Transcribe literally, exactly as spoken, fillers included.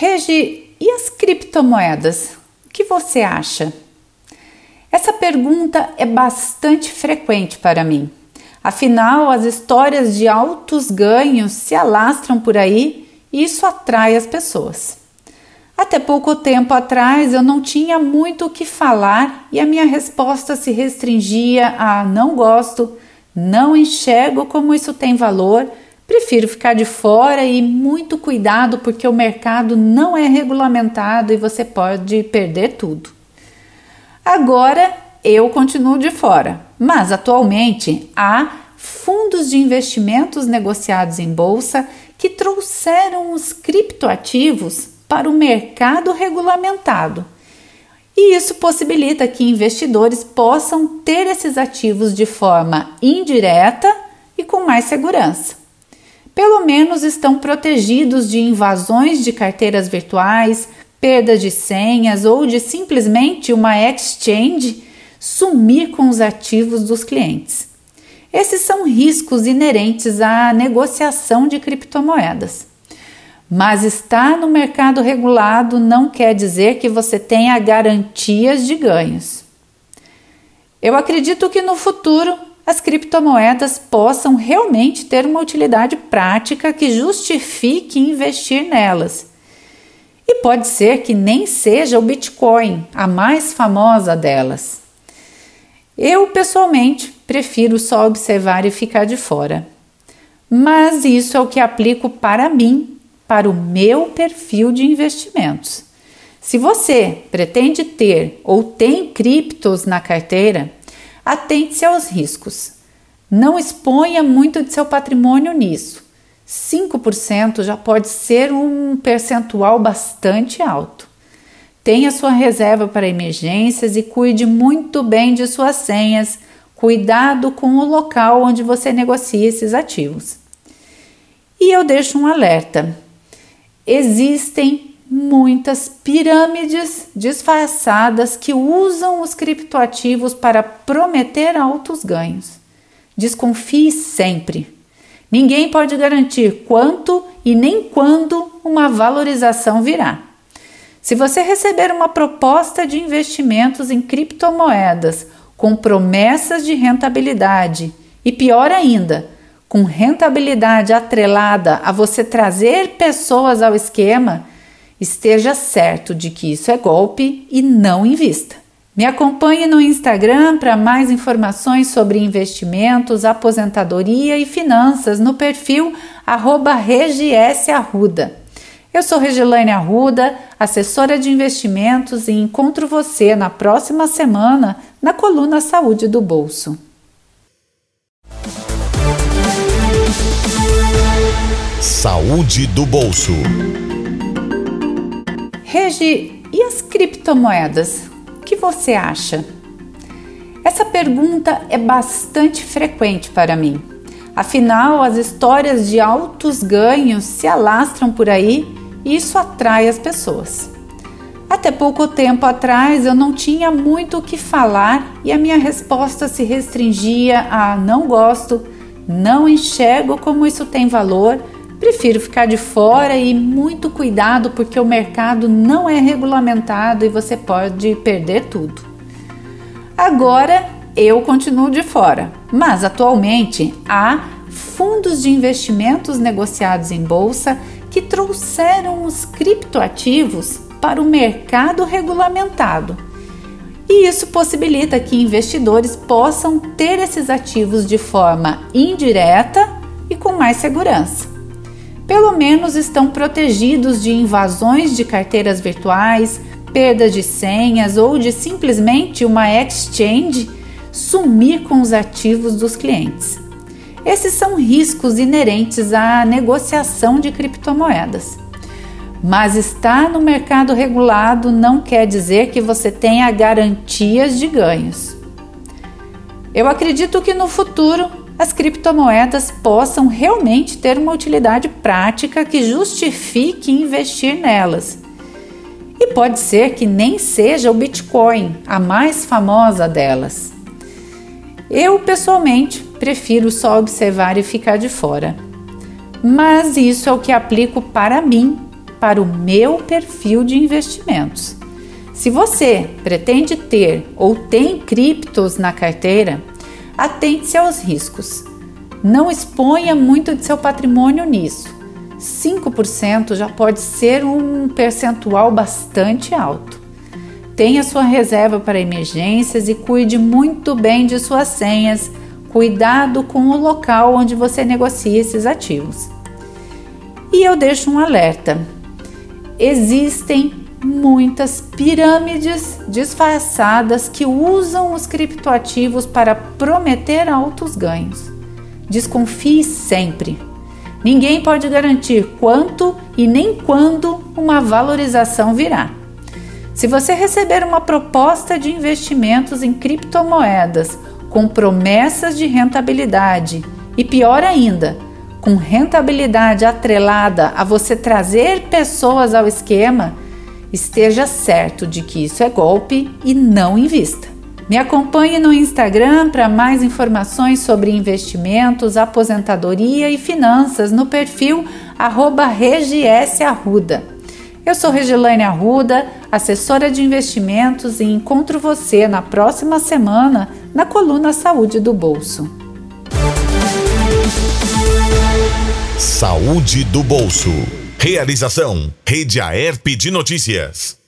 Regi, e as criptomoedas? O que você acha? Essa pergunta é bastante frequente para mim. Afinal, as histórias de altos ganhos se alastram por aí e isso atrai as pessoas. Até pouco tempo atrás eu não tinha muito o que falar e a minha resposta se restringia a não gosto, não enxergo como isso tem valor, prefiro ficar de fora e muito cuidado porque o mercado não é regulamentado e você pode perder tudo. Agora eu continuo de fora, mas atualmente há fundos de investimentos negociados em bolsa que trouxeram os criptoativos para o mercado regulamentado. E isso possibilita que investidores possam ter esses ativos de forma indireta e com mais segurança. Pelo menos estão protegidos de invasões de carteiras virtuais, perda de senhas ou de simplesmente uma exchange sumir com os ativos dos clientes. Esses são riscos inerentes à negociação de criptomoedas. Mas estar no mercado regulado não quer dizer que você tenha garantias de ganhos. Eu acredito que no futuro as criptomoedas possam realmente ter uma utilidade prática que justifique investir nelas. E pode ser que nem seja o Bitcoin, a mais famosa delas. Eu, pessoalmente, prefiro só observar e ficar de fora. Mas isso é o que aplico para mim, para o meu perfil de investimentos. Se você pretende ter ou tem criptos na carteira, atente-se aos riscos. Não exponha muito de seu patrimônio nisso. cinco por cento já pode ser um percentual bastante alto. Tenha sua reserva para emergências e cuide muito bem de suas senhas. Cuidado com o local onde você negocia esses ativos. E eu deixo um alerta. Existem muitas pirâmides disfarçadas que usam os criptoativos para prometer altos ganhos. Desconfie sempre. Ninguém pode garantir quanto e nem quando uma valorização virá. Se você receber uma proposta de investimentos em criptomoedas com promessas de rentabilidade e, pior ainda, com rentabilidade atrelada a você trazer pessoas ao esquema, esteja certo de que isso é golpe e não invista. Me acompanhe no Instagram para mais informações sobre investimentos, aposentadoria e finanças no perfil arroba regiesarruda. Eu sou Regilaine Arruda, assessora de investimentos, e encontro você na próxima semana na coluna Saúde do Bolso. Saúde do Bolso. Regi, e as criptomoedas? O que você acha? Essa pergunta é bastante frequente para mim. Afinal, as histórias de altos ganhos se alastram por aí e isso atrai as pessoas. Até pouco tempo atrás eu não tinha muito o que falar e a minha resposta se restringia a não gosto, não enxergo como isso tem valor, prefiro ficar de fora e muito cuidado porque o mercado não é regulamentado e você pode perder tudo. Agora eu continuo de fora, mas atualmente há fundos de investimentos negociados em bolsa que trouxeram os criptoativos para o mercado regulamentado. E isso possibilita que investidores possam ter esses ativos de forma indireta e com mais segurança. Pelo menos estão protegidos de invasões de carteiras virtuais, perda de senhas ou de simplesmente uma exchange sumir com os ativos dos clientes. Esses são riscos inerentes à negociação de criptomoedas. Mas estar no mercado regulado não quer dizer que você tenha garantias de ganhos. Eu acredito que no futuro as criptomoedas possam realmente ter uma utilidade prática que justifique investir nelas. E pode ser que nem seja o Bitcoin, a mais famosa delas. Eu, pessoalmente, prefiro só observar e ficar de fora. Mas isso é o que aplico para mim, para o meu perfil de investimentos. Se você pretende ter ou tem criptos na carteira, atente-se aos riscos. Não exponha muito de seu patrimônio nisso. cinco por cento já pode ser um percentual bastante alto. Tenha sua reserva para emergências e cuide muito bem de suas senhas. Cuidado com o local onde você negocia esses ativos. E eu deixo um alerta. Existem muitas pirâmides disfarçadas que usam os criptoativos para prometer altos ganhos. Desconfie sempre. Ninguém pode garantir quanto e nem quando uma valorização virá. Se você receber uma proposta de investimentos em criptomoedas com promessas de rentabilidade e, pior ainda, com rentabilidade atrelada a você trazer pessoas ao esquema, esteja certo de que isso é golpe e não invista. Me acompanhe no Instagram para mais informações sobre investimentos, aposentadoria e finanças no perfil arroba regiesarruda. Eu sou Regilane Arruda, assessora de investimentos, e encontro você na próxima semana na coluna Saúde do Bolso. Saúde do Bolso. Realização: Rede Aerp de Notícias.